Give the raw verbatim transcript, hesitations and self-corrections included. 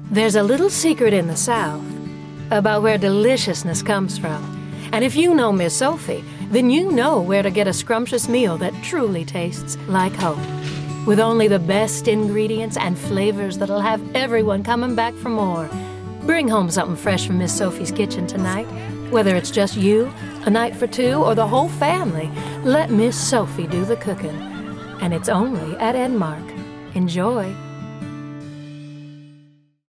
There's a little secret in the South about where deliciousness comes from. And if you know Miss Sophie, then you know where to get a scrumptious meal that truly tastes like home. With only the best ingredients and flavors that'll have everyone coming back for more. Bring home something fresh from Miss Sophie's kitchen tonight. Whether it's just you, a night for two, or the whole family, let Miss Sophie do the cooking. And it's only at Edmark. Enjoy.